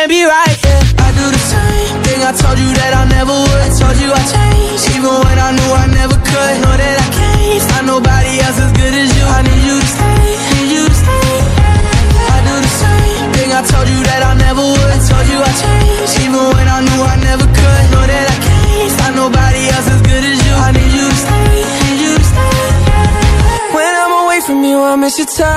can't be right, yeah. I do the same thing I told you that I never would. I told you I changed, even when I knew I never could. Know that I can't find nobody else as good as you. I need you to stay, need you to stay. I do the same thing I told you that I never would. I told you I changed, even when I knew I never could. Know that I can't find nobody else as good as you. I need you to stay, need you to stay. When I'm away from you, I miss your touch.